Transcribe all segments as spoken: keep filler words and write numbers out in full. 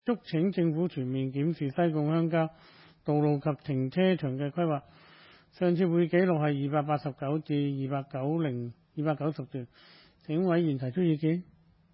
促請政府全面檢視西貢鄉郊道路及停車場嘅規劃。上次會記錄係二百八十九至二百九零二百九十段，請委員提出意見。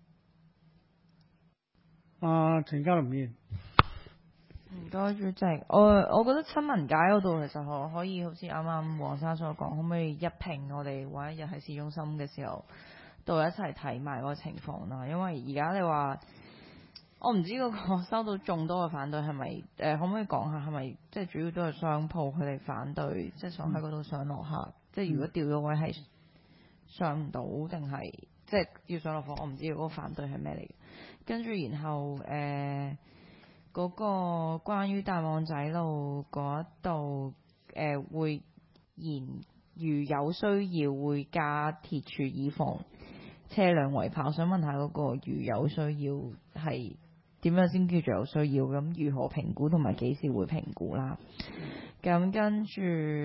啊，陳家麟議員。 唔該主席，我我覺得親民街嗰度其實可可以好似啱啱黃生所講，可唔可以一併我哋揾一日喺市中心嘅時候，到一齊睇埋嗰個情況啦？因為而家你話，我唔知嗰個收到眾多嘅反對係咪誒？可唔可以講下係咪即係主要都係商鋪佢哋反對，即係想喺嗰度上落客？嗯、即係如果掉咗位係上唔到，定係即係要上落貨？我唔知嗰個反對係咩嚟嘅。跟住然後誒。呃嗰個關於大網仔路嗰度誒會延，如有需要會加鐵柱以防車輛圍跑。想問下嗰個如有需要係點樣先叫做有需要？咁如何評估同埋幾時會評估啦？咁跟住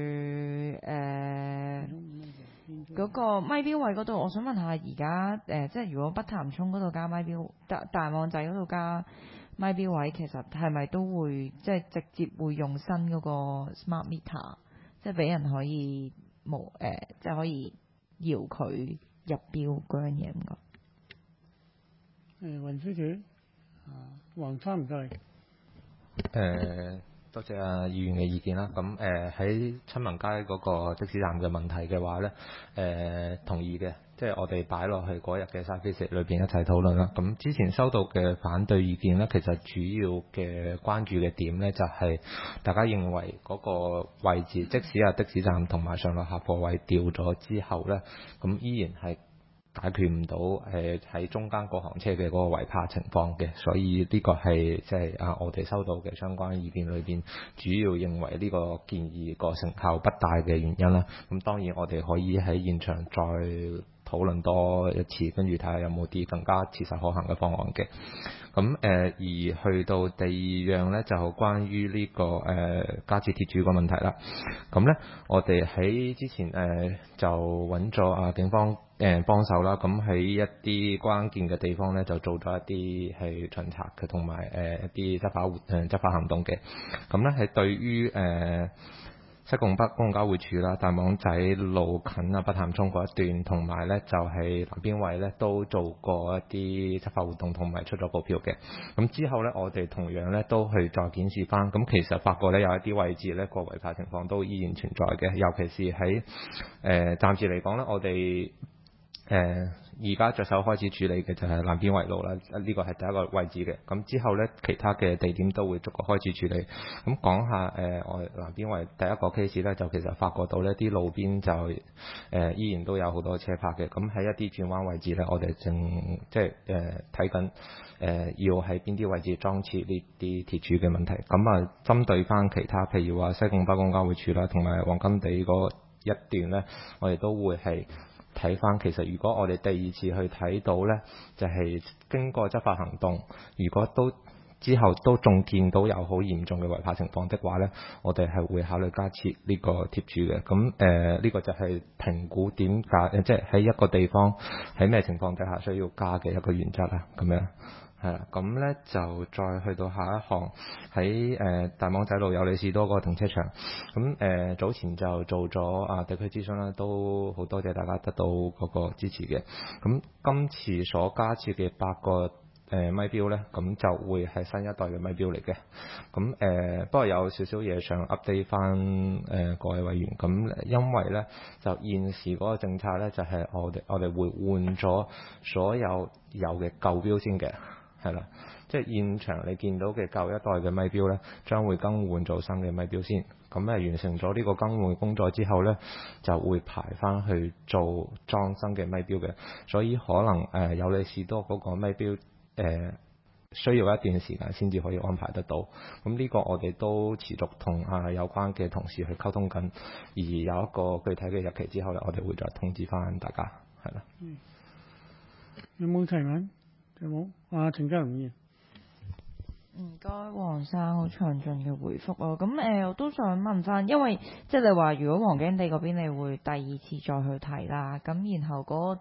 誒嗰個咪標位嗰度，我想問下而家誒，即係如果北潭涌嗰度加咪標，大大網仔嗰度加咪標位，其實係咪都會即係直接會用新嗰個 smart meter， 即係俾人可以冇誒、呃，即係可以搖佢入標嗰樣嘢咁講。 誒，運輸署啊，黃生唔該。 誒，多謝啊議員嘅意見啦。咁誒喺親民街嗰個的士站嘅問題嘅話咧，誒、呃、同意嘅。即係我哋擺落去嗰日嘅沙飛石裏邊一齊討論啦。咁之前收到嘅反對意見呢，其實主要嘅關注嘅點呢，就係大家認為嗰個位置，即使係的士站同埋上落客貨位調咗之後呢，咁依然係解決唔到誒喺中間嗰行車嘅嗰個違泊情況嘅。所以呢個係即係啊我哋收到嘅相關意見裏邊，主要認為呢個建議個成效不大嘅原因啦。咁當然我哋可以喺現場再討論多一次，跟住睇下有冇啲更加切實可行嘅方案嘅。咁誒、呃，而去到第二樣呢，就關於呢、這個誒、呃、加設鐵柱個問題啦。咁呢，我哋喺之前誒、呃、就揾咗啊警方誒、呃、幫手啦。咁喺一啲關鍵嘅地方呢，就做咗一啲係巡查嘅，同埋誒一啲執法活誒執法行動嘅。咁呢，係對於誒。呃西貢北公共交匯處啦、大網仔路近啊北潭涌嗰一段，同埋咧就係南邊位咧都做過一啲執法活動，同埋出咗告票嘅。咁之後咧，我哋同樣咧都去再檢視翻。咁其實發覺咧有一啲位置咧個違泊情況都依然存在嘅，尤其是喺誒暫時嚟講咧，我哋誒而家着手開始處理嘅就係南邊圍路啦，呢個係第一個位置嘅。咁之後呢，其他嘅地點都會逐個開始處理。咁講下誒，我、呃、南邊圍第一個 case 呢，就其實發覺到呢啲路邊就誒、呃、依然都有好多車泊嘅。咁喺一啲轉彎位置呢，我哋正即係誒睇緊誒要喺邊啲位置裝設呢啲鐵柱嘅問題。咁啊，針對翻其他譬如話西貢北公交匯處啦，同埋黃金地嗰一段呢，我哋都會係睇翻，其實如果我哋第二次去睇到呢，就係、是、經過執法行動，如果都之後都仲見到有好嚴重嘅違泊情況的話呢，我哋係會考慮加設呢個貼柱嘅。咁誒呢個就係評估點解，即係喺一個地方喺咩情況底下需要加嘅一個原則啦。咁樣係啦，咁呢就再去到下一項喺誒大網仔路有利士多嗰個停車場。咁誒、呃、早前就做咗啊地區諮詢啦，都好多謝大家得到嗰個支持嘅。咁今次所加設嘅八個誒咪標呢，咁就會係新一代嘅咪標嚟嘅。咁誒、呃、不過有少少嘢想 update 翻誒各位委員。咁因為呢，就現時嗰個政策呢，就係、是、我哋我哋會換咗所有有嘅舊標先嘅。係啦，即係現場你見到嘅舊一代嘅咪標呢，將會更換做新嘅咪標先。咁誒完成咗呢個更換工作之後呢，就會排翻去做裝新嘅咪標嘅。所以可能誒、呃、有利士多嗰個咪標誒、呃、需要一段時間先至可以安排得到。咁呢個我哋都持續同啊有關嘅同事去溝通緊，而有一個具體嘅日期之後呢，我哋會再通知翻大家。係啦。 嗯。有冇提問？有冇？啊，陳家麟議員。 唔該，黃生好詳盡嘅回覆咯。咁誒、呃，我都想問翻，因為即係你話，如果黃京地嗰邊你會第二次再去睇啦，咁然後嗰第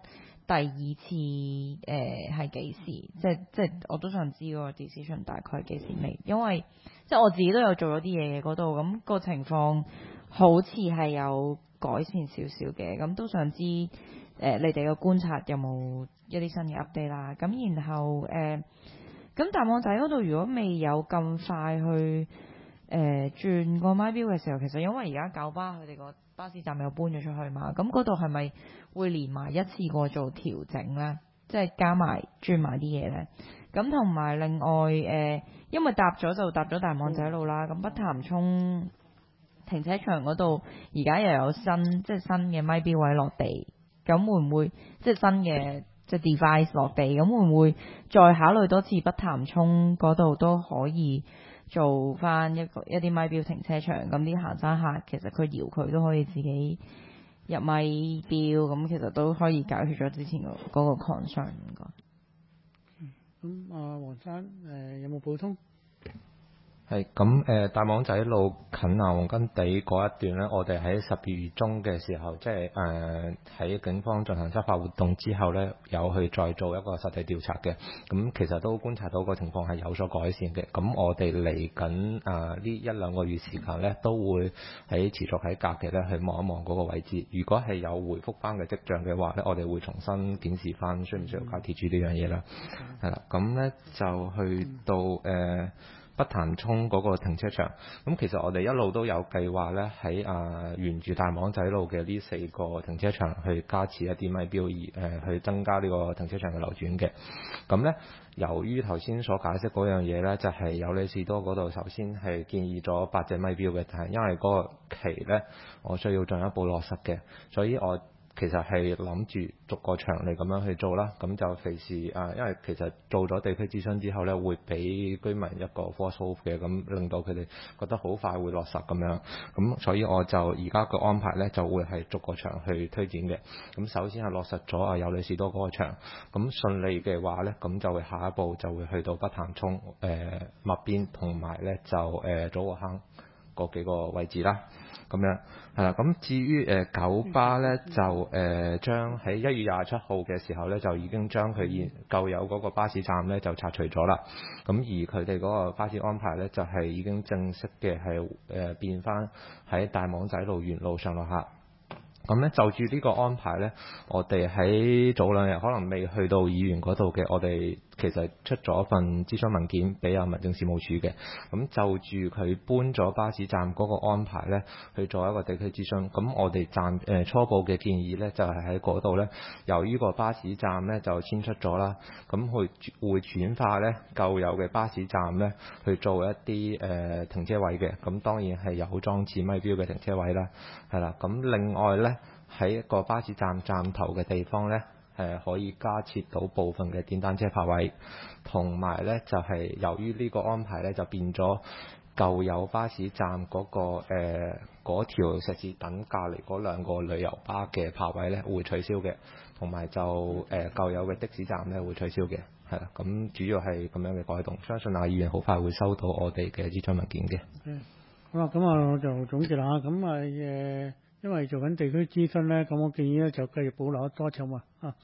第二次誒係幾時？即係即係我都想知個 decision 大概係幾時未？因為即係我自己都有做咗啲嘢嘅嗰度，咁、個情況好似係有改善少少嘅，咁都想知誒、呃、你哋嘅觀察有冇一啲新嘅 update 啦。咁然後誒，咁、呃、大網仔嗰度如果未有咁快去誒、呃、轉個 MyView 嘅時候，其實因為而家九巴佢哋個巴士站又搬咗出去嘛，咁嗰度係咪會連埋一次過做調整咧？即係加埋轉埋啲嘢咧？咁同埋另外誒、呃，因為搭咗就搭咗大網仔路啦，咁北潭涌停車場嗰度而家又有新即係新嘅 MyView 位落地，咁會唔會即係新嘅即係 device 落地？咁會唔會再考慮多次北潭涌嗰度都可以做翻一個一啲 MyView 停車場？咁啲行山客其實佢搖佢都可以自己入 MyView，咁其實都可以解決咗之前嗰嗰個 concern 應該。 咁啊，黃生誒、呃、有冇補充？ 係咁誒，大網仔路近啊黃根地嗰一段呢，我哋喺十二月中嘅時候，即係誒喺警方進行執法活動之後呢，有去再做一個實地調查嘅。咁其實都觀察到個情況係有所改善嘅。咁我哋嚟緊啊呢一兩個月時間呢，都會喺持續喺隔期呢去望一望嗰個位置。如果係有回復翻嘅跡象嘅話呢，我哋會重新檢視翻需唔需要加鐵柱呢樣嘢啦。係啦，咁呢就去到誒。呃北潭涌嗰個停車場，咁其實我哋一路都有計劃咧，喺啊沿住大網仔路嘅呢四個停車場去加設一啲咪標儀，誒去增加呢個停車場嘅流轉嘅。咁咧，由於頭先所解釋嗰樣嘢咧，就係有利士多嗰度首先係建議咗八隻咪標嘅，但係因為嗰個期咧，我需要進一步落實嘅，所以我其實係諗住逐個場嚟咁樣去做啦，咁就費事啊，因為其實做咗地區諮詢之後呢，會俾居民一個 force hold 嘅，咁令到佢哋覺得好快會落實咁樣，咁所以我就而家個安排呢，就會係逐個場去推展嘅。咁首先係落實咗啊有利士多嗰個場，咁順利嘅話呢，咁就會下一步就會去到北潭涌、誒麥邊同埋呢就誒祖和坑嗰幾個位置啦。咁樣係啦，咁至於誒、呃、九巴咧，就誒、呃、將喺一月廿七號嘅時候咧，就已經將佢現舊有嗰個巴士站咧就拆除咗啦。咁而佢哋嗰個巴士安排咧，就係、是、已經正式嘅係誒變翻喺大網仔路沿路上落客。咁咧就住呢個安排咧，我哋喺早兩日可能未去到議員嗰度嘅，我哋其實出咗份諮詢文件俾啊民政事務處嘅。咁就住佢搬咗巴士站嗰個安排咧，去做一個地區諮詢。咁我哋暫誒初步嘅建議咧，就係喺嗰度咧，由於個巴士站咧就遷出咗啦，咁去會轉化咧舊有嘅巴士站咧去做一啲誒、呃、停車位嘅。咁當然係有裝置咪標嘅停車位啦，係啦。咁另外咧，喺一個巴士站站頭嘅地方呢，誒、呃、可以加設到部分嘅電單車泊位，同埋呢就係、是、由於呢個安排呢，就變咗舊有巴士站嗰、那個誒嗰條石屎等隔離嗰兩個旅遊巴嘅泊位呢會取消嘅，同埋就誒、呃、舊有嘅的，的士站呢會取消嘅，係啦，咁主要係咁樣嘅改動，相信阿議員好快會收到我哋嘅諮詢文件嘅。 嗯，好啦，咁啊我就總結啦，咁啊誒。因為做緊地區諮詢咧，咁我建議咧就繼續保留多籌嘛啊，